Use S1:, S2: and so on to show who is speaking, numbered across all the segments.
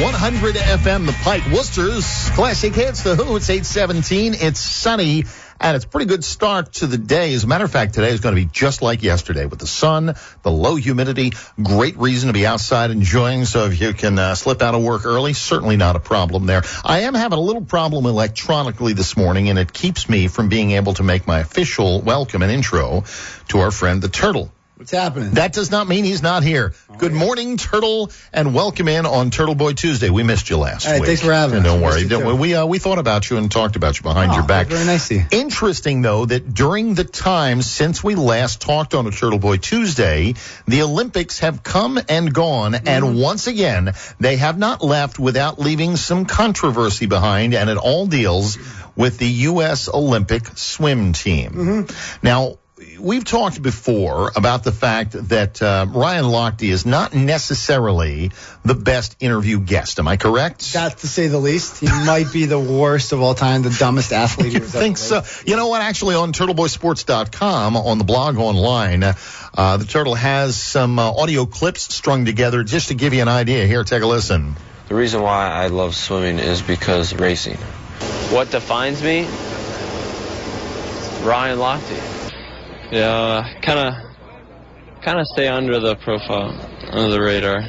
S1: 100 FM, The Pike, Worcester's classic hits, The Who. It's 8:17. It's sunny, and it's a pretty good start to the day. As a matter of fact, today is going to be just like yesterday with the sun, the low humidity. Great reason to be outside enjoying. So if you can slip out of work early, certainly not a problem there. I am having a little problem electronically this morning, and it keeps me from being able to make my official welcome and intro to our friend, the Turtle.
S2: What's happening?
S1: That does not mean he's not here. Good morning, Turtle, and welcome in on Turtle Boy Tuesday. We missed you last week.
S2: Thanks for having us.
S1: Don't worry. We thought about you and talked about you behind your back.
S2: Very nice of you.
S1: Interesting, though, that during the time since we last talked on a Turtle Boy Tuesday, the Olympics have come and gone, and once again, they have not left without leaving some controversy behind, and it all deals with the U.S. Olympic swim team. Now, we've talked before about the fact that Ryan Lochte is not necessarily the best interview guest. Am I correct?
S2: That's to say the least. He might be the worst of all time, the dumbest athlete.
S1: You think so? You know what? Actually, on TurtleBoySports.com, on the blog online, the Turtle has some audio clips strung together just to give you an idea. Here, take a listen.
S3: The reason why I love swimming is because racing. What defines me? Ryan Lochte. Yeah, kind of stay under the profile, under the radar.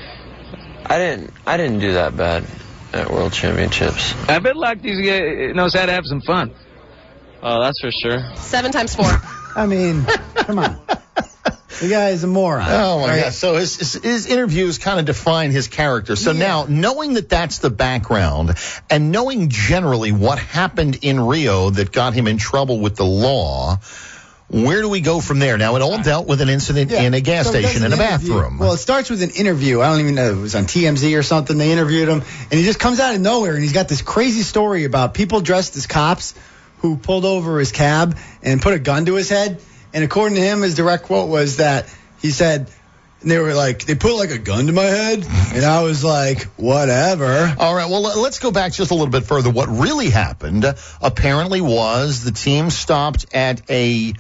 S3: I didn't do that bad at World Championships.
S4: I bet Lochte knows how to have some fun.
S3: Oh, that's for sure.
S5: 7 times 4.
S2: I mean, come on. The guy is a moron.
S1: Oh, my God. So his interviews kind of define his character. So now, knowing that that's the background and knowing generally what happened in Rio that got him in trouble with the law, where do we go from there? Now, it all dealt with an incident in a gas station in a bathroom.
S2: Well, it starts with an interview. I don't even know. It was on TMZ or something. They interviewed him, and he just comes out of nowhere, and he's got this crazy story about people dressed as cops who pulled over his cab and put a gun to his head. And according to him, his direct quote was that he said, they were like, they put like a gun to my head, and I was like, whatever.
S1: All right, well, let's go back just a little bit further. What really happened apparently was the team stopped at a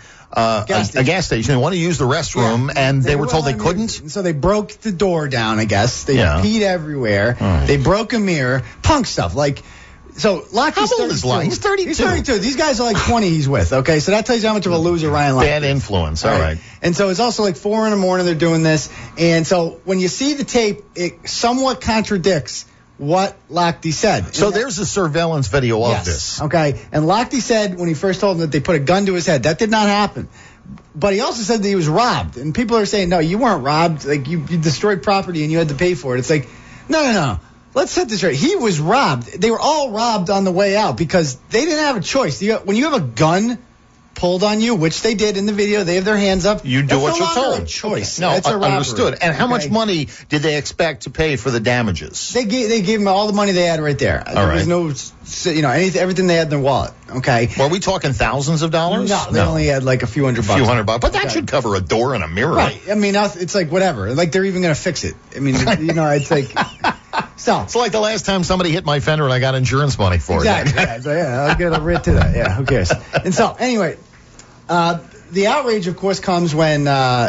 S1: gas station. They wanted to use the restroom, and they were told they couldn't.
S2: So they broke the door down, I guess. They peed everywhere. They broke a mirror. Punk stuff. So Lochte's 32.
S1: He's 32.
S2: He's 32. These guys are like 20 he's with, okay? So that tells you how much of a loser Ryan Lochte is.
S1: Bad influence, all right.
S2: And so it's also like 4 in the morning they're doing this. And so when you see the tape, it somewhat contradicts what Lochte said.
S1: So there's a surveillance video of this.
S2: Okay. And Lochte said when he first told him that they put a gun to his head, that did not happen. But he also said that he was robbed. And people are saying, no, you weren't robbed. Like, you destroyed property and you had to pay for it. It's like, no. Let's set this straight. He was robbed. They were all robbed on the way out because they didn't have a choice. When you have a gun pulled on you, which they did in the video, they have their hands up.
S1: You do what you're told.
S2: A choice.
S1: No,
S2: that's a robbery.
S1: Understood. And how much money did they expect to pay for the damages?
S2: They gave him all the money they had right there. There was no, everything they had in their wallet. Okay.
S1: Were we talking thousands of dollars?
S2: No, they only had like a few $100.
S1: $100, but that should cover a door and a mirror.
S2: Right. I mean, it's like whatever. Like they're even gonna fix it. I mean, it's like. So
S1: it's like the last time somebody hit my fender and I got insurance money for it.
S2: Exactly. I'll get a writ to that. Yeah, who cares? And so anyway, the outrage, of course, comes when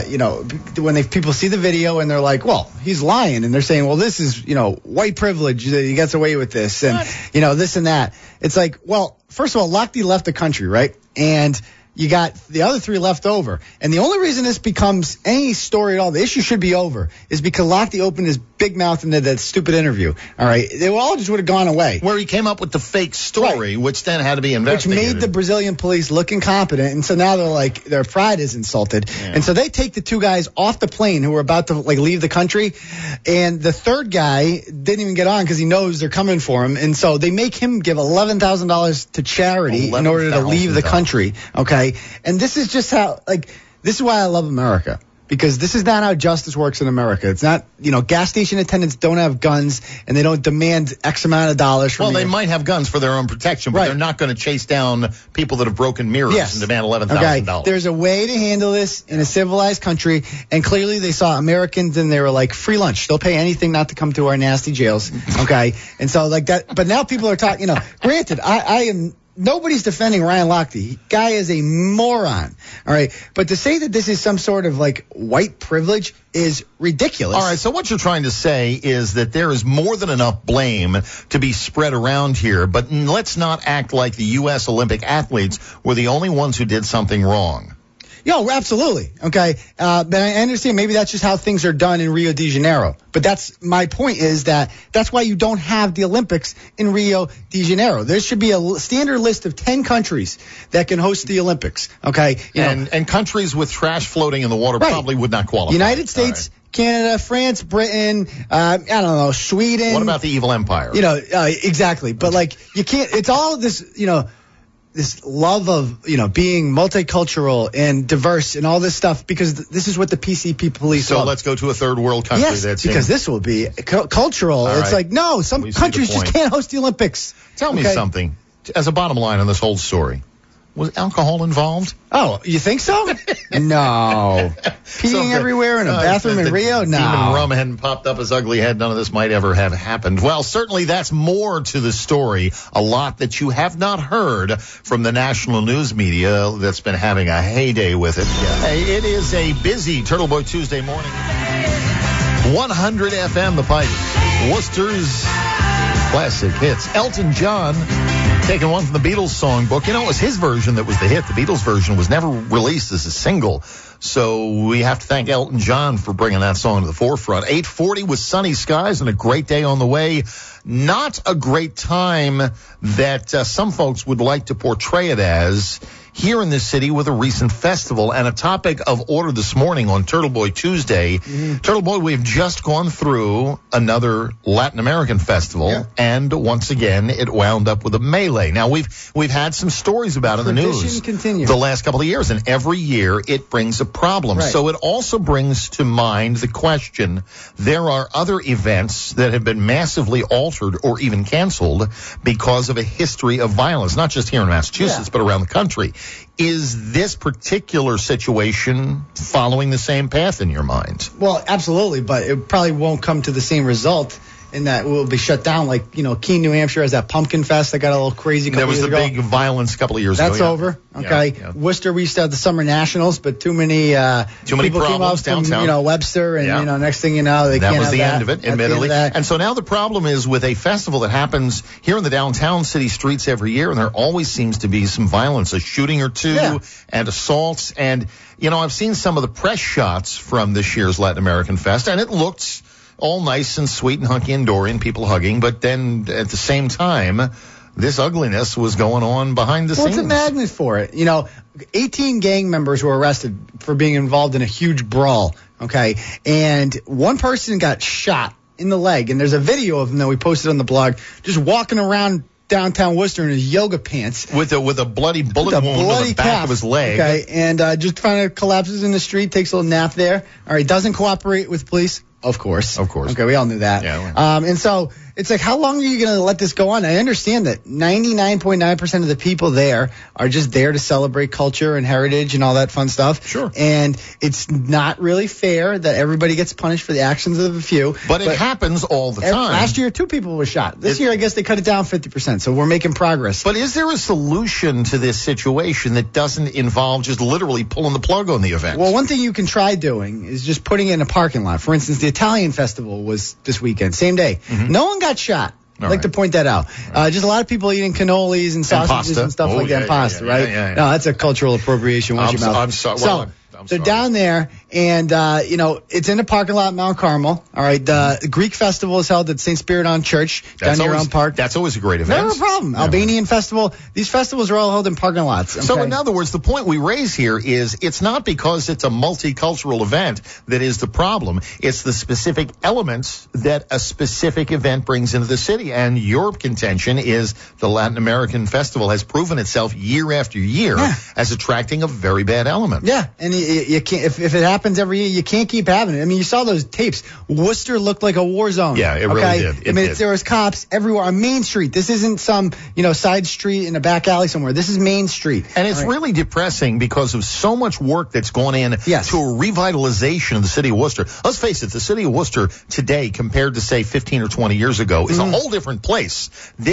S2: people see the video and they're like, well, he's lying, and they're saying, well, this is white privilege that he gets away with this, and this and that. It's like, well, first of all, Lochte left the country, right? And you got the other 3 left over. And the only reason this becomes any story at all, the issue should be over, is because Lochte opened his big mouth into that stupid interview. All right? They all just would have gone away.
S1: Where he came up with the fake story, which then had to be investigated.
S2: Which made the Brazilian police look incompetent. And so now they're like, their pride is insulted. Yeah. And so they take the 2 guys off the plane who were about to leave the country. And the 3rd guy didn't even get on because he knows they're coming for him. And so they make him give $11,000 to charity in order to leave the country. Okay. And this is just how, this is why I love America. Because this is not how justice works in America. It's not, gas station attendants don't have guns and they don't demand X amount of dollars from you.
S1: Well, they might have guns for their own protection, but they're not going to chase down people that have broken mirrors and demand $11,000.
S2: Okay. There's a way to handle this in a civilized country, and clearly they saw Americans and they were like, free lunch. They'll pay anything not to come to our nasty jails. Okay. And so like that, but now people are talking, granted, I am nobody's defending Ryan Lochte. Guy is a moron. All right. But to say that this is some sort of like white privilege is ridiculous.
S1: All right. So what you're trying to say is that there is more than enough blame to be spread around here. But let's not act like the U.S. Olympic athletes were the only ones who did something wrong.
S2: Yo, absolutely. Okay. But I understand maybe that's just how things are done in Rio de Janeiro. But that's my point is that's why you don't have the Olympics in Rio de Janeiro. There should be a standard list of 10 countries that can host the Olympics. Okay.
S1: And countries with trash floating in the water probably would not qualify.
S2: United States, Canada, France, Britain, I don't know, Sweden.
S1: What about the evil empire?
S2: Exactly. But like you can't, it's all this, this love of, being multicultural and diverse and all this stuff because this is what the PCP police
S1: So
S2: love.
S1: Let's go to a third world country.
S2: Yes, because this will be cultural.
S1: All
S2: it's
S1: right.
S2: like, no, some countries just can't host the Olympics.
S1: Tell me something. As a bottom line on this whole story, was alcohol involved?
S2: Oh, you think so? No. Peeing everywhere in a bathroom in Rio? No.
S1: Demon rum hadn't popped up his ugly head. None of this might ever have happened. Well, certainly that's more to the story. A lot that you have not heard from the national news media that's been having a heyday with it. Yeah. Hey, it is a busy Turtle Boy Tuesday morning. 100 FM, The Pipe. Worcester's classic hits. Elton John taking one from the Beatles songbook. It was his version that was the hit. The Beatles version was never released as a single. So we have to thank Elton John for bringing that song to the forefront. 8:40 with sunny skies and a great day on the way. Not a great time that some folks would like to portray it as here in this city with a recent festival. And a topic of order this morning on Turtle Boy Tuesday. Mm-hmm. Turtle Boy, we've just gone through another Latin American festival, and once again, it wound up with a melee. Now, we've had some stories about it in the news the last couple of years, and every year it brings a problem. Right. So it also brings to mind the question, there are other events that have been massively altered or even canceled because of a history of violence, not just here in Massachusetts, but around the country. Is this particular situation following the same path in your mind?
S2: Well, absolutely, but it probably won't come to the same result in that it will be shut down. Like, Keene, New Hampshire has that Pumpkin Fest that got a little crazy.
S1: There was the big violence a couple of years ago.
S2: That's over. Okay. Yeah. Worcester, we used to have the Summer Nationals, but too many people came up from, Webster, and, next thing you know, they can't have that. That was the end of it, admittedly.
S1: And so now the problem is with a festival that happens here in the downtown city streets every year, and there always seems to be some violence, a shooting or two, and assaults. And, I've seen some of the press shots from this year's Latin American Fest, and it looked all nice and sweet and hunky and dory and people hugging, but then at the same time, this ugliness was going on behind the scenes.
S2: What's a magnet for it? 18 gang members were arrested for being involved in a huge brawl, okay? And one person got shot in the leg, and there's a video of him that we posted on the blog, just walking around downtown Worcester in his yoga pants.
S1: With a bloody bullet wound on the back of his leg.
S2: Okay, and just kind of collapses in the street, takes a little nap there. All right, doesn't cooperate with police. Of course. Okay, we all knew that. Yeah. And so it's like, how long are you going to let this go on? I understand that 99.9% of the people there are just there to celebrate culture and heritage and all that fun stuff.
S1: Sure.
S2: And it's not really fair that everybody gets punished for the actions of a few.
S1: But it happens all the time.
S2: Last year, 2 people were shot. This year, I guess they cut it down 50%. So we're making progress.
S1: But is there a solution to this situation that doesn't involve just literally pulling the plug on the event?
S2: Well, one thing you can try doing is just putting it in a parking lot. For instance, the Italian festival was this weekend, same day. Mm-hmm. No one got shot. I'd like to point that out. Just a lot of people eating cannolis and sausages and stuff like that. Pasta, right? Yeah. No, that's a cultural appropriation.
S1: I'm sorry.
S2: They're down there, and, it's in the parking lot at Mount Carmel. All right. The Greek festival is held at St. Spiridon Church down near Elm Park.
S1: That's always a great event.
S2: No problem. Albanian festival. These festivals are all held in parking lots. Okay?
S1: So, in other words, the point we raise here is it's not because it's a multicultural event that is the problem. It's the specific elements that a specific event brings into the city. And your contention is the Latin American Festival has proven itself year after year as attracting a very bad element.
S2: Yeah. And you can't, if it happens every year, you can't keep having it. I mean, you saw those tapes. Worcester looked like a war zone.
S1: Yeah, it really did.
S2: There was cops everywhere on Main Street. This isn't some, side street in a back alley somewhere. This is Main Street.
S1: And it's really depressing because of so much work that's gone in to a revitalization of the city of Worcester. Let's face it, the city of Worcester today compared to, say, 15 or 20 years ago is a whole different place. This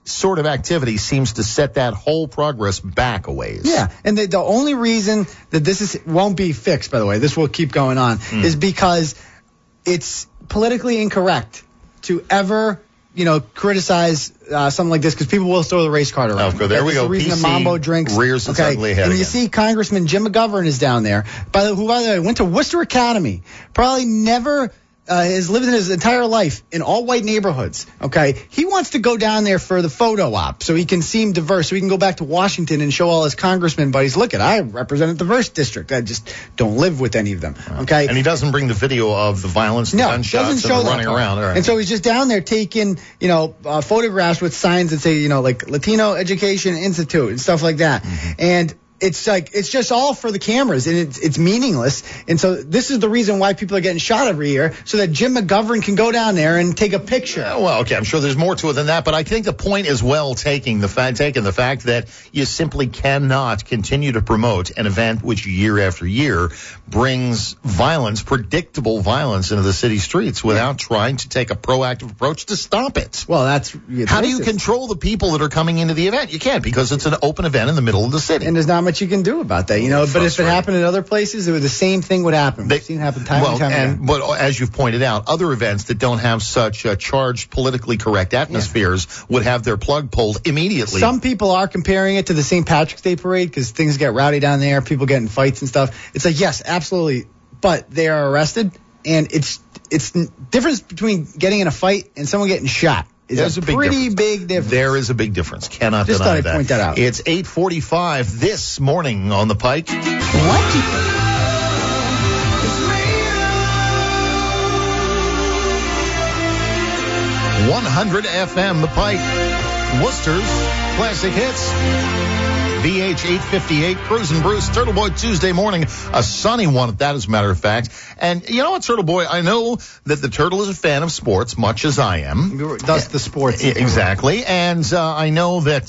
S1: sort of activity seems to set that whole progress back a ways.
S2: Yeah, and the only reason that this won't be fixed, by the way, this will keep going on, is because it's politically incorrect to ever, criticize something like this, because people will throw the race card around.
S1: Okay, there we go.
S2: The reason
S1: PC
S2: the Mambo drinks
S1: rears its ugly head
S2: and you
S1: again.
S2: see Congressman Jim McGovern is down there, who, by the way, went to Worcester Academy, probably never has lived in his entire life in all white neighborhoods. Okay, he wants to go down there for the photo op so he can seem diverse, so he can go back to Washington and show all his congressmen buddies, look, I represent a diverse district. I just don't live with any of them. Okay,
S1: and he doesn't bring the video of the violence, the gunshots, and the running around. All right.
S2: And so he's just down there taking, photographs with signs that say, like Latino Education Institute and stuff like that. And it's just all for the cameras, and it's meaningless. And so this is the reason why people are getting shot every year, so that Jim McGovern can go down there and take a picture.
S1: Well, okay, I'm sure there's more to it than that, but I think the point is well taken. The fact that you simply cannot continue to promote an event which year after year brings violence, predictable violence, into the city streets without trying to take a proactive approach to stop it.
S2: Well,
S1: how do you control the people that are coming into the event? You can't, because it's an open event in the middle of the city.
S2: And there's not much you can do about that, But if it happened in other places, the same thing would happen. We've seen it happen time and time again.
S1: But as you've pointed out, other events that don't have such charged, politically correct atmospheres would have their plug pulled immediately.
S2: Some people are comparing it to the St. Patrick's Day parade, because things get rowdy down there, people get in fights and stuff. It's like, yes, absolutely, but they are arrested, and it's difference between getting in a fight and someone getting shot. There's a pretty big difference.
S1: There is a big difference. Cannot
S2: Just
S1: deny
S2: thought I'd point that out.
S1: It's 8:45 this morning on the Pike.
S5: What do you think?
S1: 100 FM, the Pike. Worcester's classic hits. VH 858, Cruz and Bruce, Turtle Boy Tuesday morning, a sunny one at that, as a matter of fact. And you know what, Turtle Boy, I know that the Turtle is a fan of sports, much as I am.
S2: Thus the sports.
S1: Exactly. And I know that,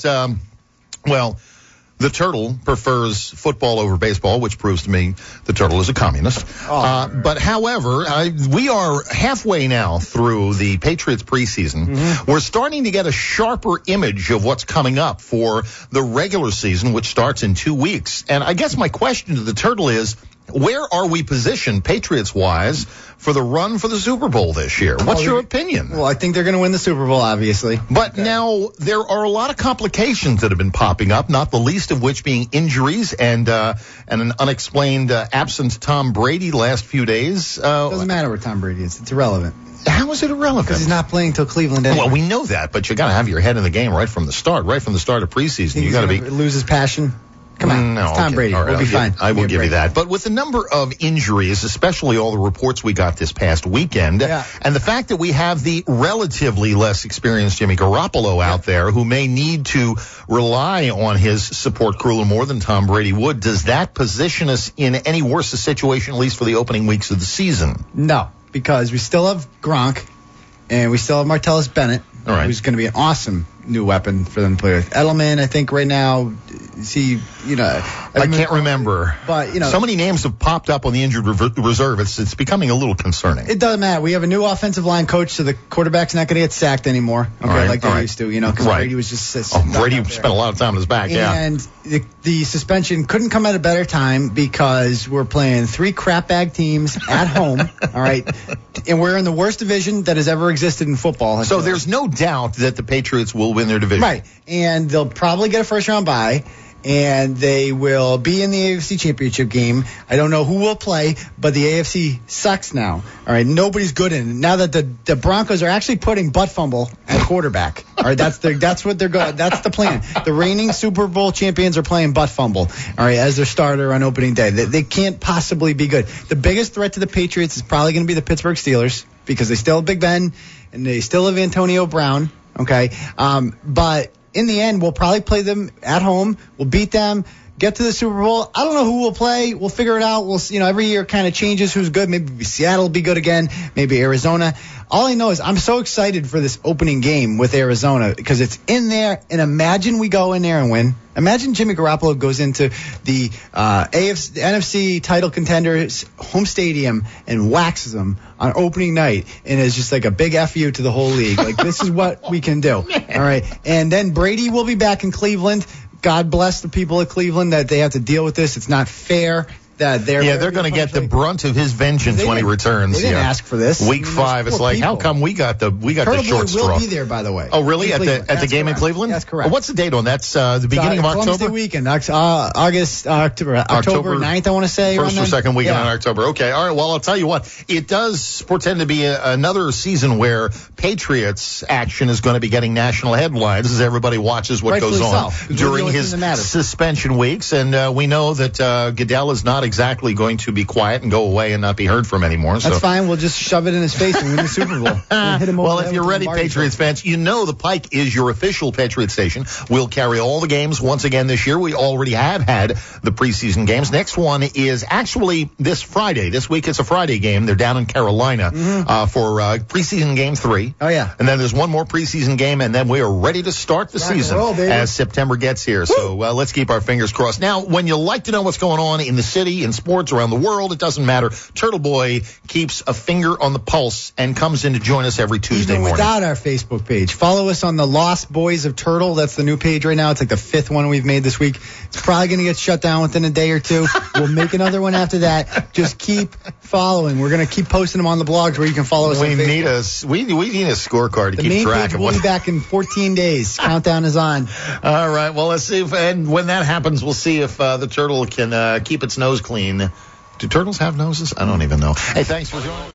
S1: the Turtle prefers football over baseball, which proves to me the Turtle is a communist. But however, we are halfway now through the Patriots preseason. We're starting to get a sharper image of what's coming up for the regular season, which starts in 2 weeks. And I guess my question to the Turtle is, where are we positioned, Patriots-wise, for the run for the Super Bowl this year? What's your opinion?
S2: Well, I think they're going to win the Super Bowl, obviously.
S1: But now there are a lot of complications that have been popping up, not the least of which being injuries and an unexplained absent Tom Brady the last few days.
S2: Doesn't matter where Tom Brady is. It's irrelevant.
S1: How is it irrelevant?
S2: Because he's not playing till Cleveland anyway.
S1: Well, we know that, but you got to have your head in the game right from the start of preseason. You got to
S2: lose his passion. Come on, it's Tom Brady.
S1: Right,
S2: we'll be fine.
S1: I will give you that. But with the number of injuries, especially all the reports we got this past weekend, and the fact that we have the relatively less experienced Jimmy Garoppolo out there, who may need to rely on his support crew more than Tom Brady would, does that position us in any worse a situation, at least for the opening weeks of the season?
S2: No, because we still have Gronk, and we still have Martellus Bennett, who's going to be an awesome new weapon for them to play with. Edelman, I think right now,
S1: I can't remember.
S2: But,
S1: so many names have popped up on the injured reserve. It's becoming a little concerning.
S2: It doesn't matter. We have a new offensive line coach, so the quarterback's not going to get sacked anymore. They used to, because Brady was just
S1: Brady spent a lot of time on his back,
S2: And the suspension couldn't come at a better time, because we're playing 3 crap bag teams at home, all right? And we're in the worst division that has ever existed in football.
S1: So there's no doubt that the Patriots will win their division.
S2: Right. And they'll probably get a first-round bye. And they will be in the AFC Championship game. I don't know who will play, but the AFC sucks now. All right, nobody's good in it. Now that the Broncos are actually putting butt fumble at quarterback. All right, that's what they're going. That's the plan. The reigning Super Bowl champions are playing butt fumble. All right, as their starter on opening day. They can't possibly be good. The biggest threat to the Patriots is probably going to be the Pittsburgh Steelers, because they still have Big Ben and they still have Antonio Brown. Okay, but in the end, we'll probably play them at home. We'll beat them. get to the Super Bowl. I don't know who will play. We'll figure it out. We'll, every year kind of changes who's good. Maybe Seattle will be good again. Maybe Arizona. All I know is I'm so excited for this opening game with Arizona because it's in there. And imagine we go in there and win. Imagine Jimmy Garoppolo goes into the NFC title contenders home stadium and waxes them on opening night, and it's just like a big FU to the whole league. Like, this is what we can do. All right. And then Brady will be back in Cleveland. God bless the people of Cleveland that they have to deal with this. It's not fair. That they're
S1: going to get the brunt of his vengeance when he returns.
S2: They didn't ask for this.
S1: Week 5, it's like, how come we got the short straw?
S2: Will be there, by the way.
S1: Oh, really? At the game in Cleveland?
S2: That's correct.
S1: What's the date on that? The beginning of October?
S2: Columbus Day weekend, October 9th, I want to say.
S1: First or second weekend in October. Okay, all right. Well, I'll tell you what. It does portend to be another season where Patriots action is going to be getting national headlines as everybody watches what goes on during his suspension weeks. And we know that Goodell is not exactly going to be quiet and go away and not be heard from anymore.
S2: That's fine. We'll just shove it in his face and win the Super Bowl. Hit him
S1: well, if you're ready, Patriots fans, you know the Pike is your official Patriots station. We'll carry all the games once again this year. We already have had the preseason games. Next one is actually this Friday. This week it's a Friday game. They're down in Carolina for preseason game 3.
S2: Oh, yeah.
S1: And then there's one more preseason game, and then we are ready to start the season as September gets here. So let's keep our fingers crossed. Now, when you like to know what's going on in the city, in sports, around the world, it doesn't matter. Turtle Boy keeps a finger on the pulse and comes in to join us every Tuesday morning.
S2: Without our Facebook page. Follow us on the Lost Boys of Turtle. That's the new page right now. It's like the 5th one we've made this week. It's probably going to get shut down within a day or two. We'll make another one after that. Just keep following. We're going to keep posting them on the blogs where you can follow us on Facebook.
S1: We need a scorecard to keep track of
S2: what. We'll be back in 14 days. Countdown is on.
S1: All right. Well, let's see and when that happens, we'll see if the turtle can keep its nose clean. Do turtles have noses? I don't even know. Hey, thanks for joining.